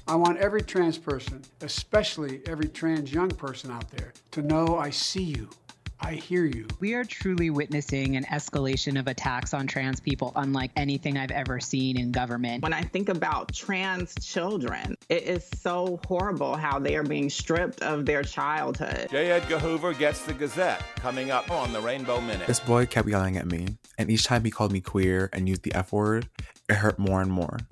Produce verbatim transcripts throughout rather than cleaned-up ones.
I want every trans person, especially every trans young person out there, to know I see you. I hear you. We are truly witnessing an escalation of attacks on trans people unlike anything I've ever seen in government. When I think about trans children, it is so horrible how they are being stripped of their childhood. J. Edgar Hoover gets the Gazette, coming up on the Rainbow Minute. This boy kept yelling at me, and each time he called me queer and used the F word, it hurt more and more.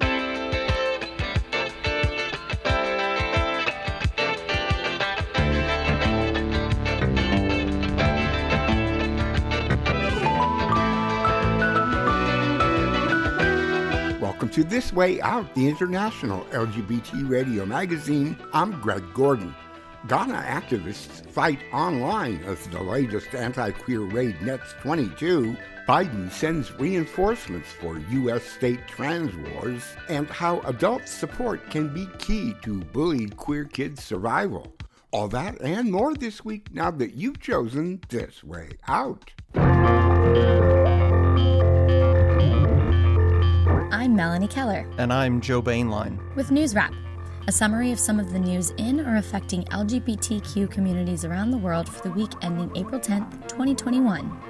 Welcome to This Way Out, the international L G B T radio magazine. I'm Greg Gordon. Ghana activists fight online as the latest anti-queer raid nets twenty-two. Biden sends reinforcements for U S state trans wars, and how adult support can be key to bullied queer kids' survival. All that and more this week now that you've chosen This Way Out. I'm Melanie Keller. And I'm Joe Bainline. With News Wrap, a summary of some of the news in or affecting L G B T Q communities around the world for the week ending April tenth, twenty twenty-one.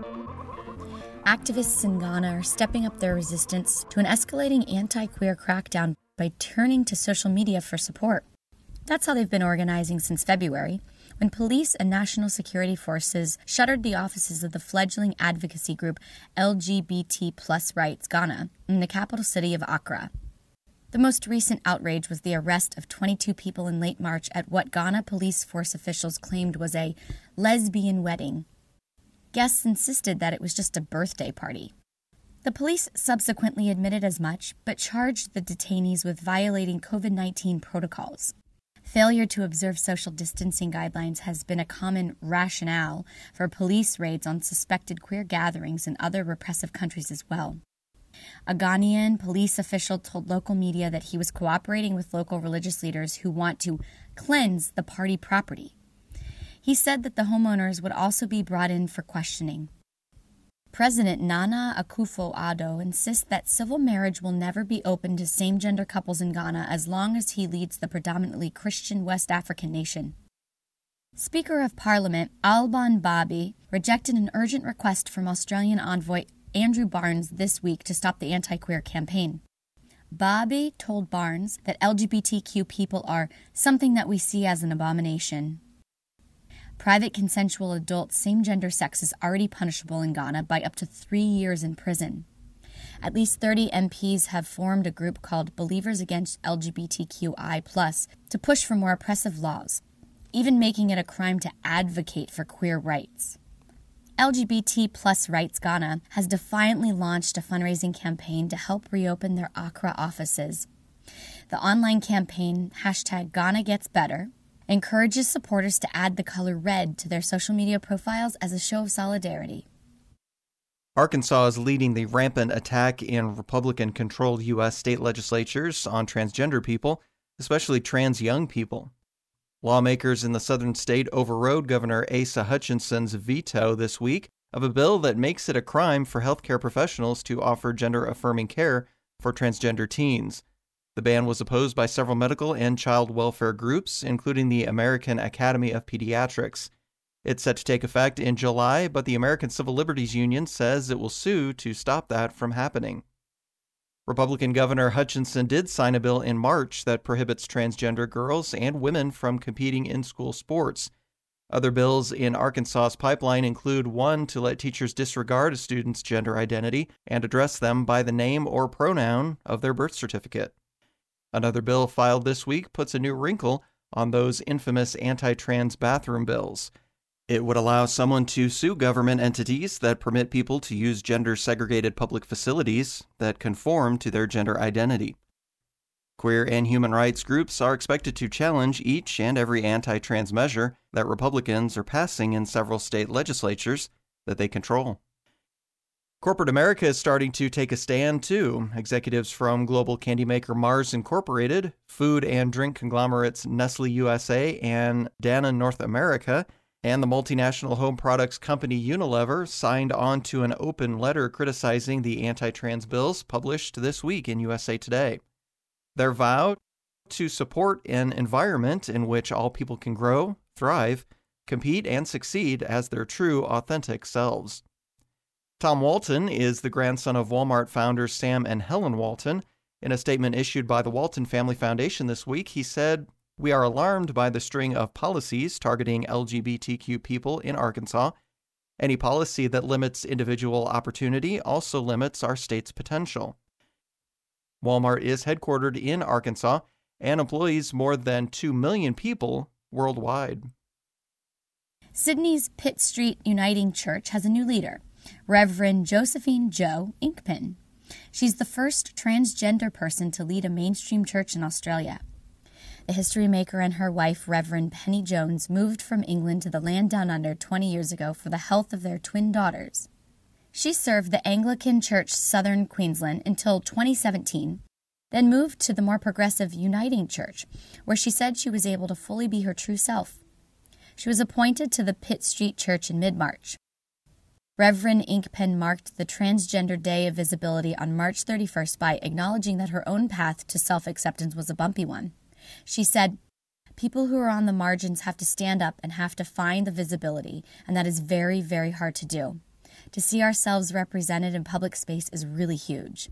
Activists in Ghana are stepping up their resistance to an escalating anti-queer crackdown by turning to social media for support. That's how they've been organizing since February, when police and national security forces shuttered the offices of the fledgling advocacy group L G B T Plus Rights Ghana in the capital city of Accra. The most recent outrage was the arrest of twenty-two people in late March at what Ghana police force officials claimed was a lesbian wedding. Guests insisted that it was just a birthday party. The police subsequently admitted as much, but charged the detainees with violating covid nineteen protocols. Failure to observe social distancing guidelines has been a common rationale for police raids on suspected queer gatherings in other repressive countries as well. A Ghanaian police official told local media that he was cooperating with local religious leaders who want to cleanse the party property. He said that the homeowners would also be brought in for questioning. President Nana Akufo-Addo insists that civil marriage will never be open to same-gender couples in Ghana as long as he leads the predominantly Christian West African nation. Speaker of Parliament Alban Babi rejected an urgent request from Australian envoy Andrew Barnes this week to stop the anti-queer campaign. Babi told Barnes that L G B T Q people are something that we see as an abomination. Private consensual adult same-gender sex is already punishable in Ghana by up to three years in prison. At least thirty M Ps have formed a group called Believers Against L G B T Q I plus, to push for more oppressive laws, even making it a crime to advocate for queer rights. L G B T Plus Rights Ghana has defiantly launched a fundraising campaign to help reopen their Accra offices. The online campaign, hashtag Ghana Gets Better, encourages supporters to add the color red to their social media profiles as a show of solidarity. Arkansas is leading the rampant attack in Republican-controlled U S state legislatures on transgender people, especially trans young people. Lawmakers in the southern state overrode Governor Asa Hutchinson's veto this week of a bill that makes it a crime for healthcare professionals to offer gender-affirming care for transgender teens. The ban was opposed by several medical and child welfare groups, including the American Academy of Pediatrics. It's set to take effect in July, but the American Civil Liberties Union says it will sue to stop that from happening. Republican Governor Hutchinson did sign a bill in March that prohibits transgender girls and women from competing in school sports. Other bills in Arkansas's pipeline include one to let teachers disregard a student's gender identity and address them by the name or pronoun of their birth certificate. Another bill filed this week puts a new wrinkle on those infamous anti-trans bathroom bills. It would allow someone to sue government entities that permit people to use gender-segregated public facilities that conform to their gender identity. Queer and human rights groups are expected to challenge each and every anti-trans measure that Republicans are passing in several state legislatures that they control. Corporate America is starting to take a stand, too. Executives from global candy maker Mars Incorporated, food and drink conglomerates Nestle U S A and Danone North America, and the multinational home products company Unilever signed on to an open letter criticizing the anti-trans bills published this week in U S A Today. Their vow to support an environment in which all people can grow, thrive, compete, and succeed as their true, authentic selves. Tom Walton is the grandson of Walmart founders Sam and Helen Walton. In a statement issued by the Walton Family Foundation this week, he said, "We are alarmed by the string of policies targeting L G B T Q people in Arkansas. Any policy that limits individual opportunity also limits our state's potential." Walmart is headquartered in Arkansas and employs more than two million people worldwide. Sydney's Pitt Street Uniting Church has a new leader, Reverend Josephine Jo Inkpen. She's the first transgender person to lead a mainstream church in Australia. The history maker and her wife, Reverend Penny Jones, moved from England to the land down under twenty years ago for the health of their twin daughters. She served the Anglican Church Southern Queensland until twenty seventeen, then moved to the more progressive Uniting Church, where she said she was able to fully be her true self. She was appointed to the Pitt Street Church in mid-March. Reverend Inkpen marked the Transgender Day of Visibility on March thirty-first by acknowledging that her own path to self-acceptance was a bumpy one. She said, "People who are on the margins have to stand up and have to find the visibility, and that is very, very hard to do. To see ourselves represented in public space is really huge."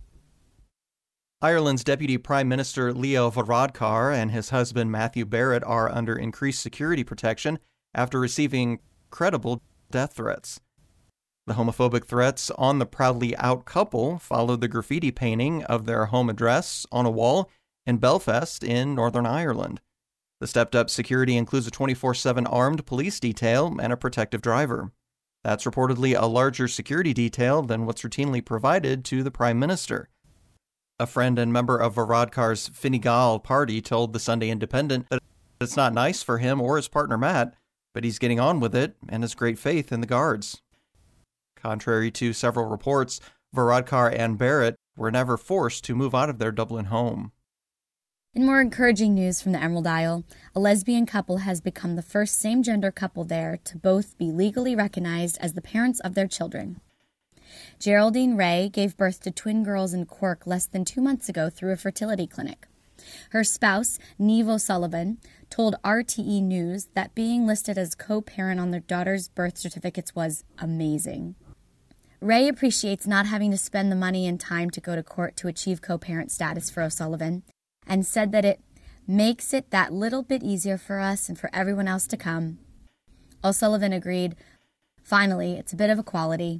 Ireland's Deputy Prime Minister Leo Varadkar and his husband Matthew Barrett are under increased security protection after receiving credible death threats. The homophobic threats on the proudly out couple followed the graffiti painting of their home address on a wall in Belfast in Northern Ireland. The stepped-up security includes a twenty-four seven armed police detail and a protective driver. That's reportedly a larger security detail than what's routinely provided to the Prime Minister. A friend and member of Varadkar's Fine Gael party told the Sunday Independent that it's not nice for him or his partner Matt, but he's getting on with it and has great faith in the guards. Contrary to several reports, Varadkar and Barrett were never forced to move out of their Dublin home. In more encouraging news from the Emerald Isle, a lesbian couple has become the first same-gender couple there to both be legally recognized as the parents of their children. Geraldine Ray gave birth to twin girls in Cork less than two months ago through a fertility clinic. Her spouse, Niamh O'Sullivan, told R T E News that being listed as co-parent on their daughter's birth certificates was amazing. Ray appreciates not having to spend the money and time to go to court to achieve co-parent status for O'Sullivan, and said that it makes it that little bit easier for us and for everyone else to come. O'Sullivan agreed, "Finally, it's a bit of equality."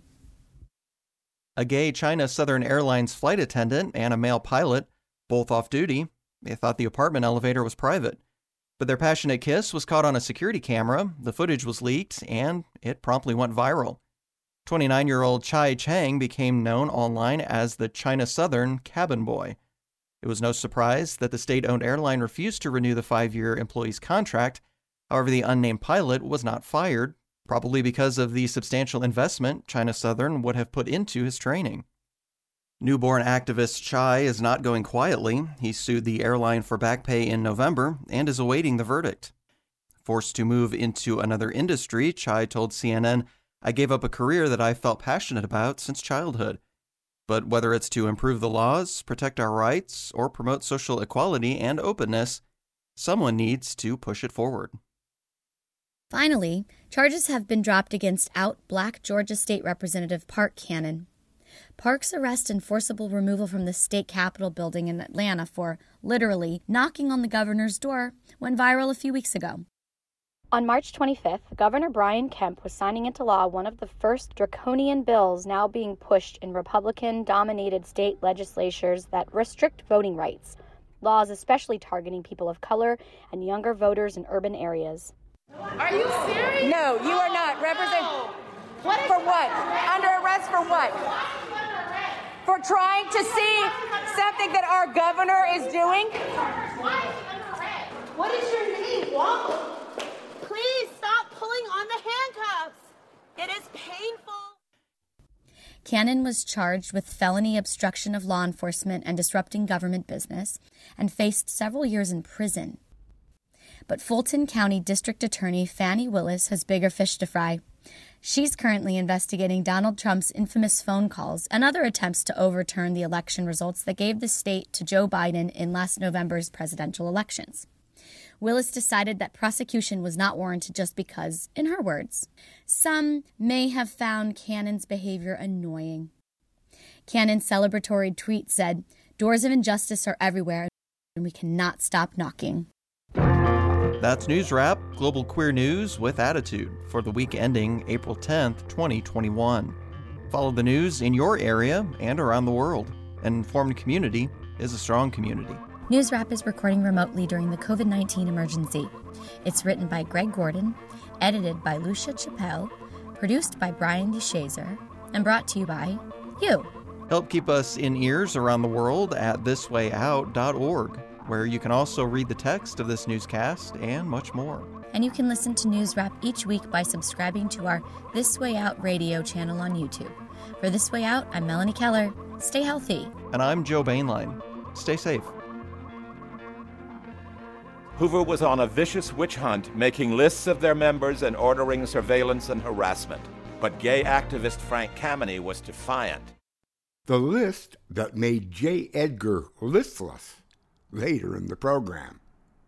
A gay China Southern Airlines flight attendant and a male pilot, both off duty, they thought the apartment elevator was private. But their passionate kiss was caught on a security camera, the footage was leaked, and it promptly went viral. twenty-nine-year-old Chai Chang became known online as the China Southern cabin boy. It was no surprise that the state-owned airline refused to renew the five-year employee's contract. However, the unnamed pilot was not fired, probably because of the substantial investment China Southern would have put into his training. Newborn activist Chai is not going quietly. He sued the airline for back pay in November and is awaiting the verdict. Forced to move into another industry, Chai told C N N, "I gave up a career that I felt passionate about since childhood. But whether it's to improve the laws, protect our rights, or promote social equality and openness, someone needs to push it forward." Finally, charges have been dropped against out Black Georgia State Representative Park Cannon. Park's arrest and forcible removal from the state capitol building in Atlanta for literally knocking on the governor's door went viral a few weeks ago. On March twenty-fifth, Governor Brian Kemp was signing into law one of the first draconian bills now being pushed in Republican-dominated state legislatures that restrict voting rights, laws especially targeting people of color and younger voters in urban areas. Are you serious? No, you are not. Represent. What is for what? Under arrest for what? For trying to see something that our governor is doing? What is your name? Whoa. Please stop pulling on the handcuffs. It is painful. Cannon was charged with felony obstruction of law enforcement and disrupting government business and faced several years in prison. But Fulton County District Attorney Fannie Willis has bigger fish to fry. She's currently investigating Donald Trump's infamous phone calls and other attempts to overturn the election results that gave the state to Joe Biden in last November's presidential elections. Willis decided that prosecution was not warranted just because, in her words, some may have found Cannon's behavior annoying. Cannon's celebratory tweet said, "Doors of injustice are everywhere, and we cannot stop knocking." That's News Wrap, global queer news with attitude for the week ending April tenth, twenty twenty-one. Follow the news in your area and around the world. An informed community is a strong community. News Wrap is recording remotely during the covid nineteen emergency. It's written by Greg Gordon, edited by Lucia Chappelle, produced by Brian DeShazer, and brought to you by you. Help keep us in ears around the world at this way out dot org, where you can also read the text of this newscast and much more. And you can listen to News Wrap each week by subscribing to our This Way Out radio channel on YouTube. For This Way Out, I'm Melanie Keller. Stay healthy. And I'm Joe Bainline. Stay safe. Hoover was on a vicious witch hunt, making lists of their members and ordering surveillance and harassment. But gay activist Frank Kameny was defiant. The list that made J. Edgar listless later in the program.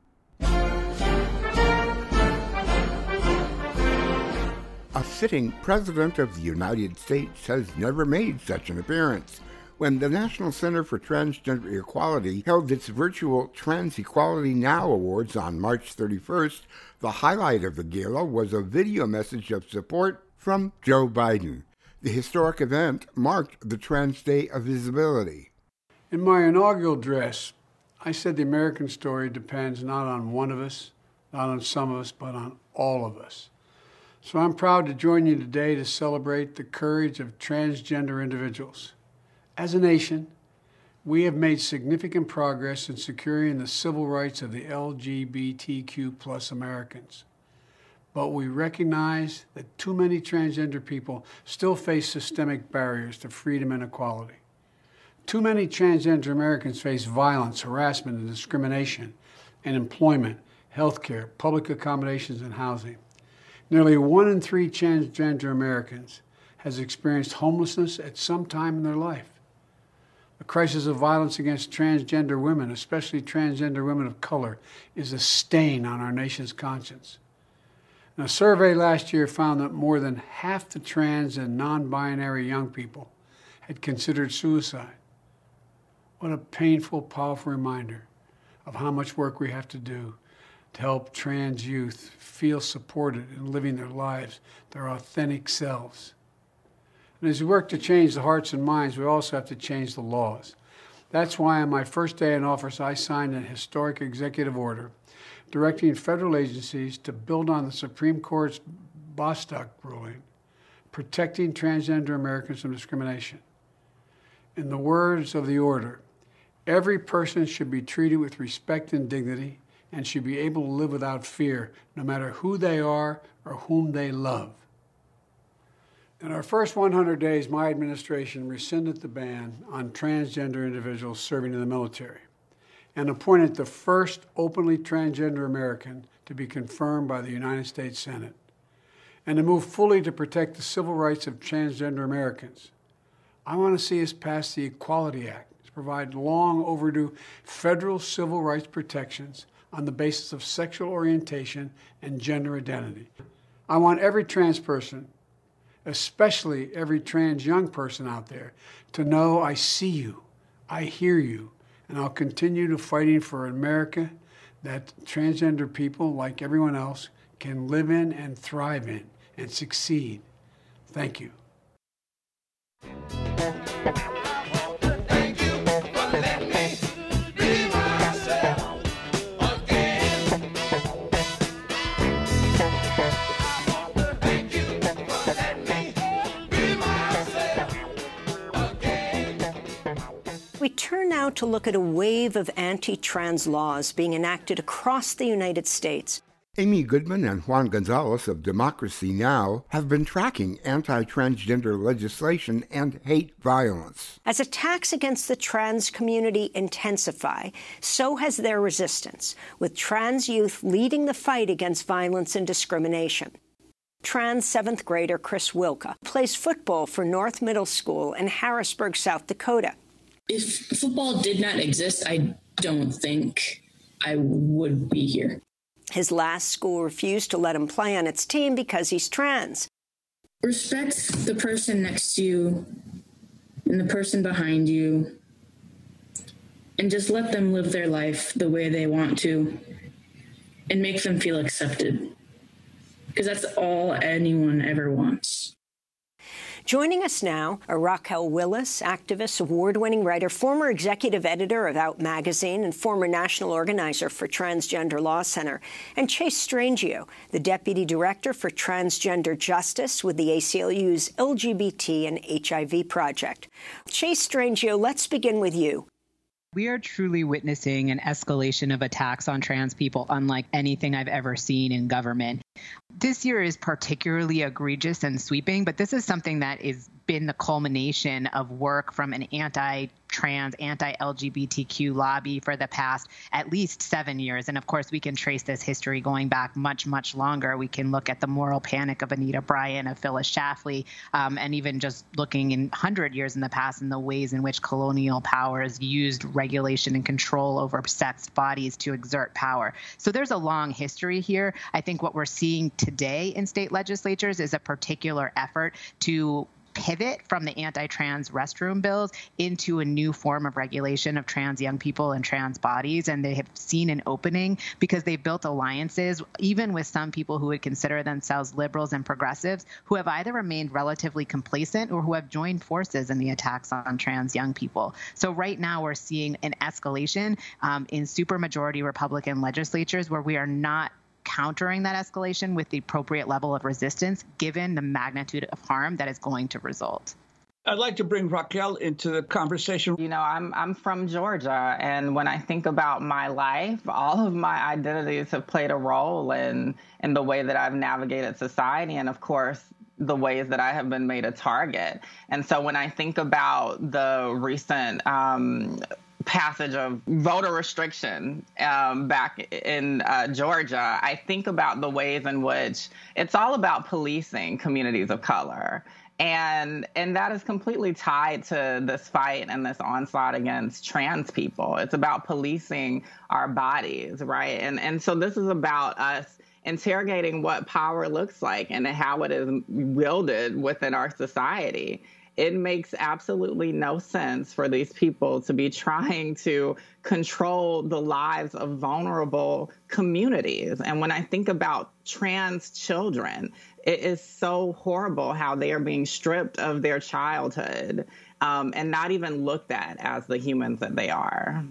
A sitting president of the United States has never made such an appearance. When the National Center for Transgender Equality held its virtual Trans Equality Now Awards on March thirty-first, the highlight of the gala was a video message of support from Joe Biden. The historic event marked the Trans Day of Visibility. In my inaugural address, I said the American story depends not on one of us, not on some of us, but on all of us. So I'm proud to join you today to celebrate the courage of transgender individuals. As a nation, we have made significant progress in securing the civil rights of the L G B T Q plus Americans. But we recognize that too many transgender people still face systemic barriers to freedom and equality. Too many transgender Americans face violence, harassment, and discrimination in employment, healthcare, public accommodations, and housing. Nearly one in three transgender Americans has experienced homelessness at some time in their life. The crisis of violence against transgender women, especially transgender women of color, is a stain on our nation's conscience. And a survey last year found that more than half the trans and non-binary young people had considered suicide. What a painful, powerful reminder of how much work we have to do to help trans youth feel supported in living their lives, their authentic selves. And as we work to change the hearts and minds, we also have to change the laws. That's why on my first day in office, I signed a historic executive order directing federal agencies to build on the Supreme Court's Bostock ruling, protecting transgender Americans from discrimination. In the words of the order, every person should be treated with respect and dignity and should be able to live without fear, no matter who they are or whom they love. In our first one hundred days, my administration rescinded the ban on transgender individuals serving in the military and appointed the first openly transgender American to be confirmed by the United States Senate, and to move fully to protect the civil rights of transgender Americans. I want to see us pass the Equality Act to provide long overdue federal civil rights protections on the basis of sexual orientation and gender identity. I want every trans person, especially every trans young person out there, to know I see you, I hear you, and I'll continue to fighting for an America that transgender people, like everyone else, can live in and thrive in and succeed. Thank you. We turn now to look at a wave of anti-trans laws being enacted across the United States. Amy Goodman and Juan Gonzalez of Democracy Now! Have been tracking anti-transgender legislation and hate violence. As attacks against the trans community intensify, so has their resistance, with trans youth leading the fight against violence and discrimination. Trans seventh grader Chris Wilka plays football for North Middle School in Harrisburg, South Dakota. If football did not exist, I don't think I would be here. His last school refused to let him play on its team because he's trans. Respect the person next to you and the person behind you, and just let them live their life the way they want to and make them feel accepted. Because that's all anyone ever wants. Joining us now are Raquel Willis, activist, award-winning writer, former executive editor of Out Magazine, and former national organizer for Transgender Law Center, and Chase Strangio, the deputy director for transgender justice with the A C L U's L G B T and H I V project. Chase Strangio, let's begin with you. We are truly witnessing an escalation of attacks on trans people unlike anything I've ever seen in government. This year is particularly egregious and sweeping, but this is something that has been the culmination of work from an anti-trans, anti-L G B T Q lobby for the past at least seven years. And of course, we can trace this history going back much, much longer. We can look at the moral panic of Anita Bryant, of Phyllis Schlafly, um, and even just looking in one hundred years in the past in the ways in which colonial powers used regulation and control over sexed bodies to exert power. So there's a long history here. I think what we're seeing today in state legislatures is a particular effort to pivot from the anti-trans restroom bills into a new form of regulation of trans young people and trans bodies. And they have seen an opening because they've built alliances, even with some people who would consider themselves liberals and progressives, who have either remained relatively complacent or who have joined forces in the attacks on trans young people. So right now we're seeing an escalation um, in supermajority Republican legislatures where we are not countering that escalation with the appropriate level of resistance, given the magnitude of harm that is going to result. I'd like to bring Raquel into the conversation. You know, I'm I'm from Georgia, and when I think about my life, all of my identities have played a role in in the way that I've navigated society, and of course, the ways that I have been made a target. And so when I think about the recent um, passage of voter restriction um, back in uh, Georgia, I think about the ways in which it's all about policing communities of color. And and that is completely tied to this fight and this onslaught against trans people. It's about policing our bodies, right? And and so this is about us interrogating what power looks like and how it is wielded within our society. It makes absolutely no sense for these people to be trying to control the lives of vulnerable communities. And when I think about trans children, it is so horrible how they are being stripped of their childhood um, and not even looked at as the humans that they are.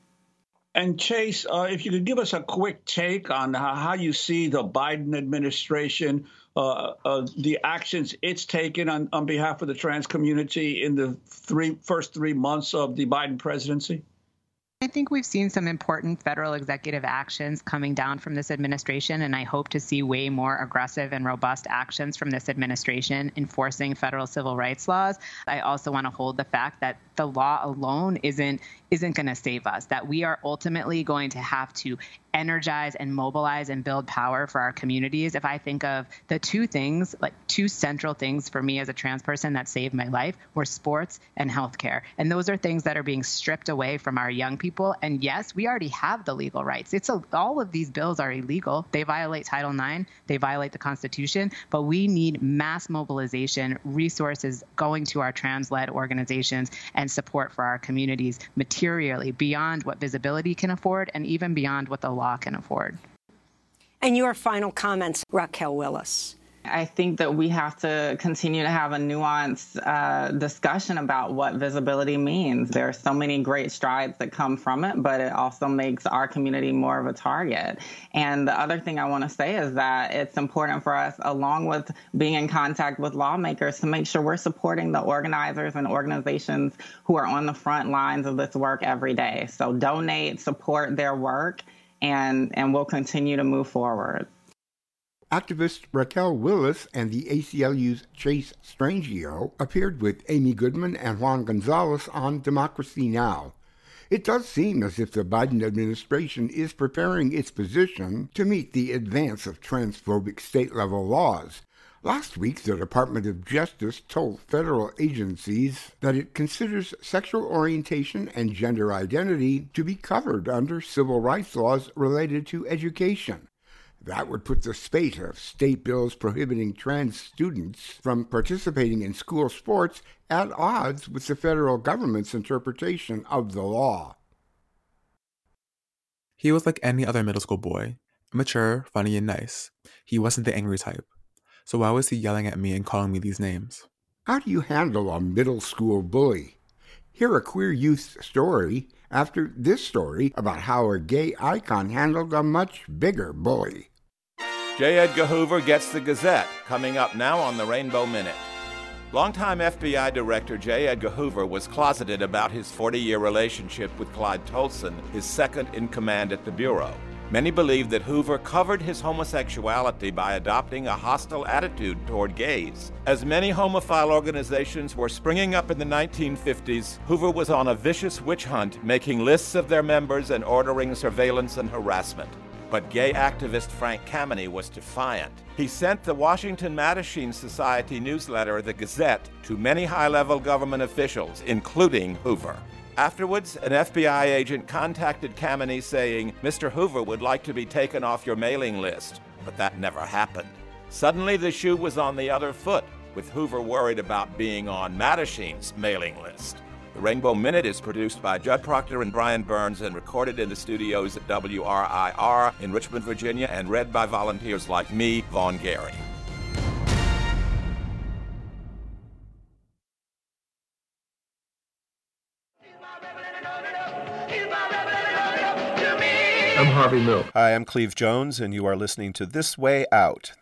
And Chase, uh, if you could give us a quick take on how, how you see the Biden administration, uh, uh, the actions it's taken on, on behalf of the trans community in the three first three months of the Biden presidency. I think we've seen some important federal executive actions coming down from this administration, and I hope to see way more aggressive and robust actions from this administration enforcing federal civil rights laws. I also want to hold the fact that the law alone isn't isn't going to save us, that we are ultimately going to have to energize and mobilize and build power for our communities. If I think of the two things, like two central things for me as a trans person that saved my life were sports and healthcare. And those are things that are being stripped away from our young people. And yes, we already have the legal rights. It's a, all of these bills are illegal. They violate Title nine. They violate the Constitution. But we need mass mobilization, resources going to our trans-led organizations, and support for our communities materially beyond what visibility can afford and even beyond what the law can afford. And your final comments, Raquel Willis. I think that we have to continue to have a nuanced uh, discussion about what visibility means. There are so many great strides that come from it, but it also makes our community more of a target. And the other thing I want to say is that it's important for us, along with being in contact with lawmakers, to make sure we're supporting the organizers and organizations who are on the front lines of this work every day. So donate, support their work, and, and we'll continue to move forward. Activist Raquel Willis and the A C L U's Chase Strangio appeared with Amy Goodman and Juan Gonzalez on Democracy Now! It does seem as if the Biden administration is preparing its position to meet the advance of transphobic state-level laws. Last week, the Department of Justice told federal agencies that it considers sexual orientation and gender identity to be covered under civil rights laws related to education. That would put the spate of state bills prohibiting trans students from participating in school sports at odds with the federal government's interpretation of the law. He was like any other middle school boy, mature, funny, and nice. He wasn't the angry type. So why was he yelling at me and calling me these names? How do you handle a middle school bully? Hear a queer youth's story after this story about how a gay icon handled a much bigger bully. J. Edgar Hoover Gets the Gazette, coming up now on the Rainbow Minute. Longtime F B I Director J. Edgar Hoover was closeted about his forty-year relationship with Clyde Tolson, his second-in-command at the Bureau. Many believe that Hoover covered his homosexuality by adopting a hostile attitude toward gays. As many homophile organizations were springing up in the nineteen fifties, Hoover was on a vicious witch hunt, making lists of their members and ordering surveillance and harassment. But gay activist Frank Kameny was defiant. He sent the Washington Mattachine Society newsletter, The Gazette, to many high-level government officials, including Hoover. Afterwards, an F B I agent contacted Kameny saying, Mister Hoover would like to be taken off your mailing list, but that never happened. Suddenly, the shoe was on the other foot, with Hoover worried about being on Mattachine's mailing list. The Rainbow Minute is produced by Judd Proctor and Brian Burns and recorded in the studios at W R I R in Richmond, Virginia, and read by volunteers like me, Vaughn Gary. I'm Harvey Milk. Hi, I'm Cleve Jones, and you are listening to This Way Out.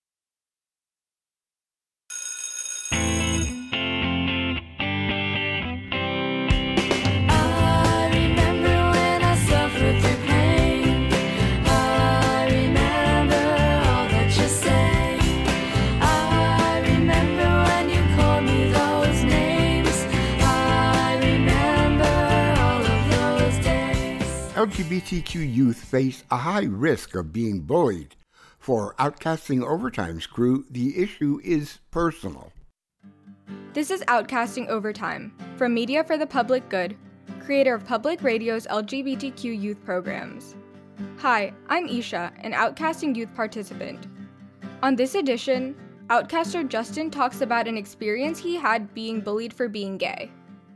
L G B T Q youth face a high risk of being bullied. For Outcasting Overtime's crew, the issue is personal. This is Outcasting Overtime, from Media for the Public Good, creator of Public Radio's L G B T Q youth programs. Hi, I'm Isha, an Outcasting youth participant. On this edition, Outcaster Justin talks about an experience he had being bullied for being gay.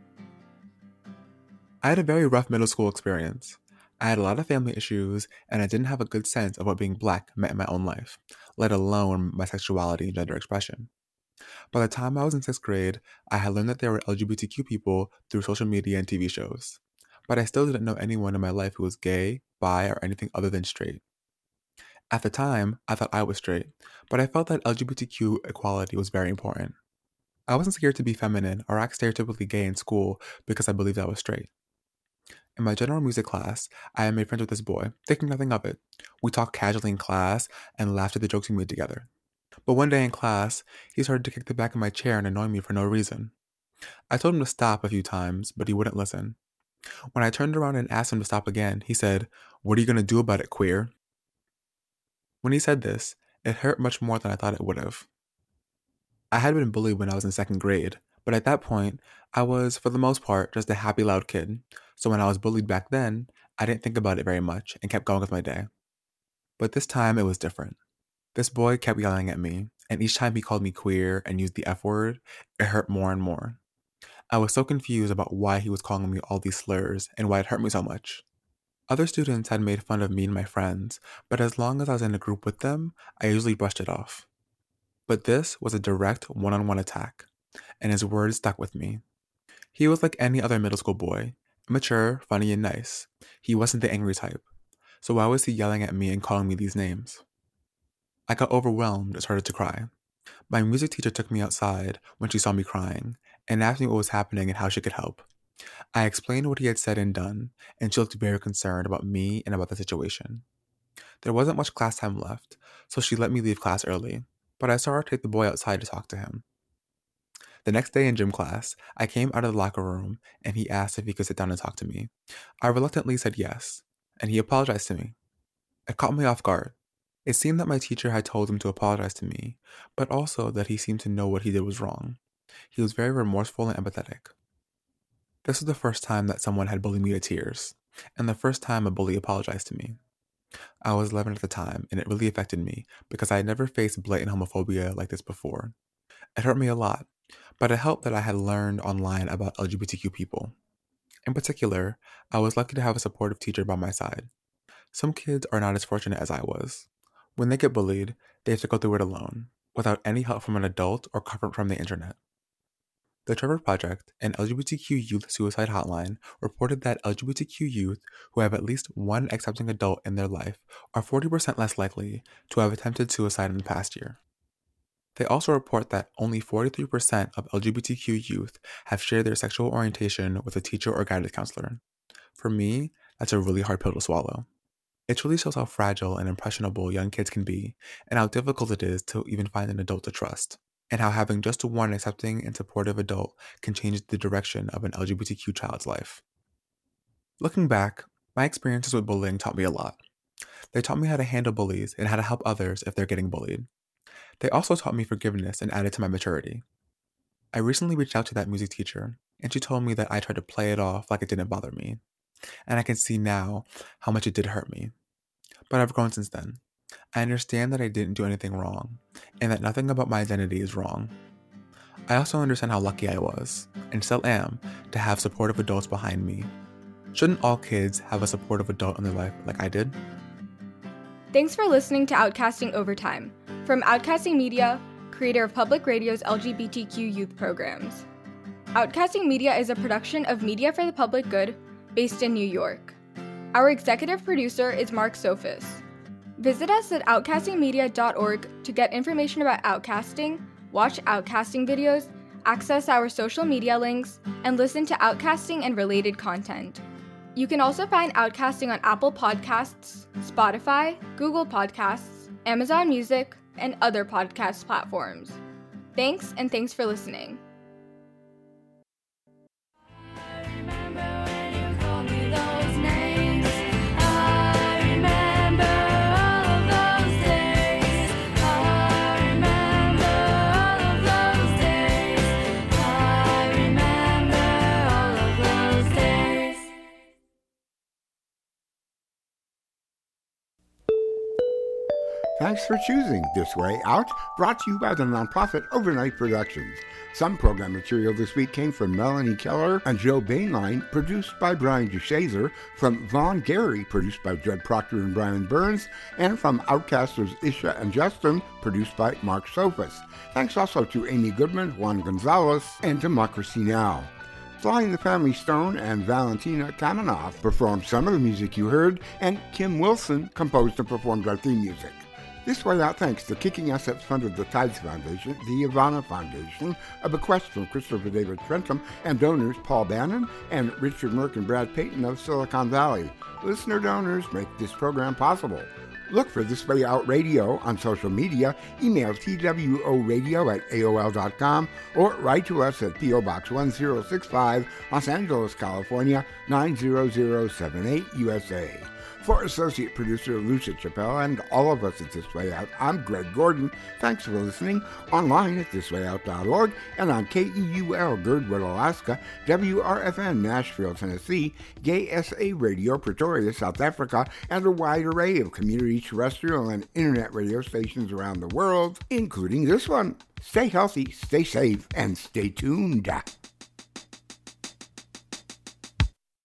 I had a very rough middle school experience. I had a lot of family issues, and I didn't have a good sense of what being black meant in my own life, let alone my sexuality and gender expression. By the time I was in sixth grade, I had learned that there were L G B T Q people through social media and T V shows, but I still didn't know anyone in my life who was gay, bi, or anything other than straight. At the time, I thought I was straight, but I felt that L G B T Q equality was very important. I wasn't scared to be feminine or act stereotypically gay in school because I believed I was straight. In my general music class, I had made friends with this boy, thinking nothing of it. We talked casually in class and laughed at the jokes we made together. But one day in class, he started to kick the back of my chair and annoy me for no reason. I told him to stop a few times, but he wouldn't listen. When I turned around and asked him to stop again, he said, "What are you going to do about it, queer?" When he said this, it hurt much more than I thought it would have. I had been bullied when I was in second grade, but at that point, I was, for the most part, just a happy, loud kid. So when I was bullied back then, I didn't think about it very much and kept going with my day. But this time, it was different. This boy kept yelling at me, and each time he called me queer and used the F word, it hurt more and more. I was so confused about why he was calling me all these slurs and why it hurt me so much. Other students had made fun of me and my friends, but as long as I was in a group with them, I usually brushed it off. But this was a direct one-on-one attack, and his words stuck with me. He was like any other middle school boy, mature, funny, and nice. He wasn't the angry type. So why was he yelling at me and calling me these names? I got overwhelmed and started to cry. My music teacher took me outside when she saw me crying and asked me what was happening and how she could help. I explained what he had said and done, and she looked very concerned about me and about the situation. There wasn't much class time left, so she let me leave class early, but I saw her take the boy outside to talk to him. The next day in gym class, I came out of the locker room and he asked if he could sit down and talk to me. I reluctantly said yes, and he apologized to me. It caught me off guard. It seemed that my teacher had told him to apologize to me, but also that he seemed to know what he did was wrong. He was very remorseful and empathetic. This was the first time that someone had bullied me to tears, and the first time a bully apologized to me. I was eleven at the time, and it really affected me because I had never faced blatant homophobia like this before. It hurt me a lot, but it helped that I had learned online about L G B T Q people. In particular, I was lucky to have a supportive teacher by my side. Some kids are not as fortunate as I was. When they get bullied, they have to go through it alone, without any help from an adult or comfort from the internet. The Trevor Project, an L G B T Q youth suicide hotline, reported that L G B T Q youth who have at least one accepting adult in their life are forty percent less likely to have attempted suicide in the past year. They also report that only forty-three percent of L G B T Q youth have shared their sexual orientation with a teacher or guidance counselor. For me, that's a really hard pill to swallow. It truly shows how fragile and impressionable young kids can be, and how difficult it is to even find an adult to trust, and how having just one accepting and supportive adult can change the direction of an L G B T Q child's life. Looking back, my experiences with bullying taught me a lot. They taught me how to handle bullies and how to help others if they're getting bullied. They also taught me forgiveness and added to my maturity. I recently reached out to that music teacher, and she told me that I tried to play it off like it didn't bother me. And I can see now how much it did hurt me. But I've grown since then. I understand that I didn't do anything wrong, and that nothing about my identity is wrong. I also understand how lucky I was, and still am, to have supportive adults behind me. Shouldn't all kids have a supportive adult in their life like I did? Thanks for listening to Outcasting Overtime, from Outcasting Media, creator of Public Radio's L G B T Q youth programs. Outcasting Media is a production of Media for the Public Good, based in New York. Our executive producer is Mark Sophis. Visit us at outcasting media dot org to get information about outcasting, watch outcasting videos, access our social media links, and listen to outcasting and related content. You can also find Outcasting on Apple Podcasts, Spotify, Google Podcasts, Amazon Music, and other podcast platforms. Thanks, and thanks for listening. Thanks for choosing This Way Out, brought to you by the nonprofit Overnight Productions. Some program material this week came from Melanie Keller and Joe Bainline, produced by Brian DeShazer, from Vaughn Gary, produced by Jed Proctor and Brian Burns, and from Outcasters Isha and Justin, produced by Mark Sophis. Thanks also to Amy Goodman, Juan Gonzalez, and Democracy Now! Flying the Family Stone and Valentina Kamenoff performed some of the music you heard, and Kim Wilson composed and performed our theme music. This way out thanks to Kicking Assets Fund of the Tides Foundation, the Ivana Foundation, a bequest from Christopher David Trentham, and donors Paul Bannon and Richard Merck and Brad Payton of Silicon Valley. Listener donors make this program possible. Look for This Way Out Radio on social media, email T W O radio at A O L dot com, or write to us at P O Box one zero six five, Los Angeles, California, nine zero zero seven eight, U S A. For Associate Producer Lucia Chappelle and all of us at This Way Out, I'm Greg Gordon. Thanks for listening online at this way out dot org and on K E U L Girdwood, Alaska, W R F N Nashville, Tennessee, Gay S A Radio Pretoria, South Africa, and a wide array of community terrestrial and internet radio stations around the world, including this one. Stay healthy, stay safe, and stay tuned.